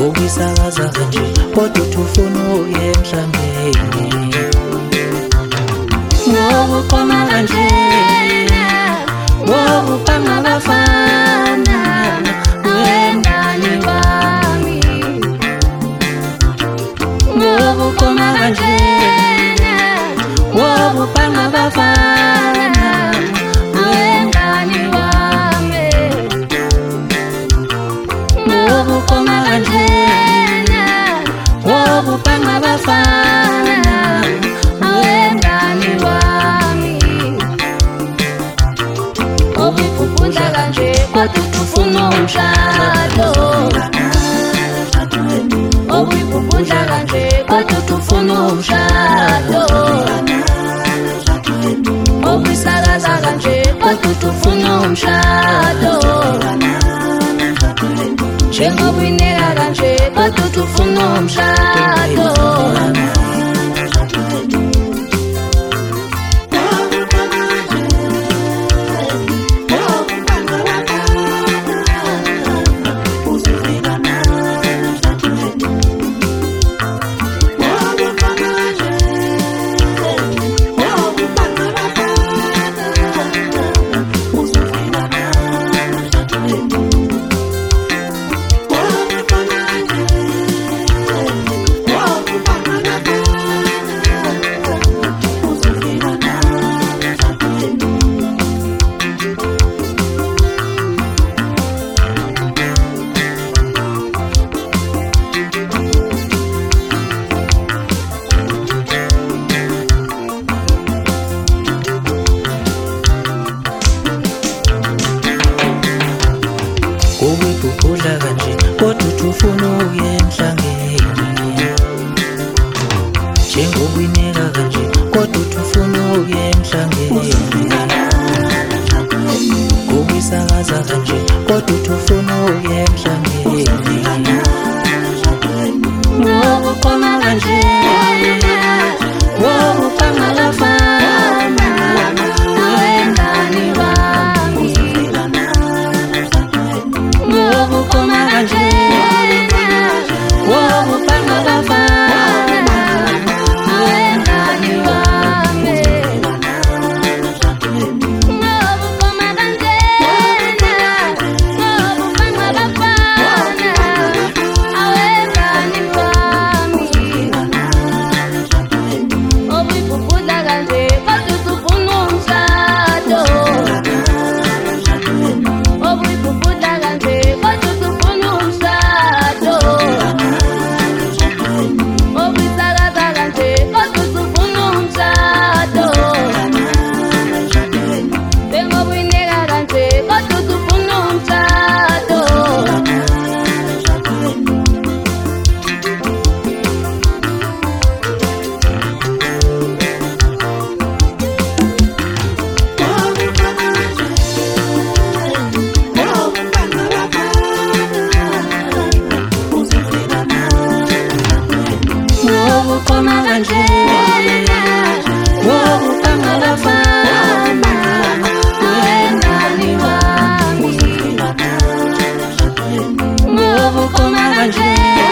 Ukisakaza kanje kodwa ufuna uye emhlambeni. Ngoba uqoma kanje, ngoba upanga abafana wengane wami. Ngoba uqoma kanje, ngoba upanga abafana wengane wami. Ngoba uqoma kanje, ngoba upanga abafana wengane wami. Obuphuphula kanje kodwa ufuna umshado. Obuphuphula kanje kodwa ufuna umshado. Obisakaza kanje kodwa ufuna umshado. Njengoba uyineka kanje kodwa ufuna umshado. Ubuphuphula kanje kodwa ufuna uye emhlangeni. Njengoba uyineka kanje kodwa ufuna uye emhlangeni. Ubisakaza kanje kodwa ufuna uye emhlangeni. Ngoba uqoma kanje, ngoba upanga abafana wengane wami. Ngoba uqoma kanje, ngoba upanga abafana wengane wami. Ngoba uqoma kanje, ngoba upanga abafana wengane wami. Obuphuphula kanje kodwa ufuna umshado. Obuphuphula kanje kodwa ufuna umshado. Obisakaza kanje kodwa ufuna umshado. Njengoba uyineka kanje kodwa ufuna umshado. Ngoba uqoma kanje, ngoba upanga abafana wengane wami. Ngoba uqoma kanje,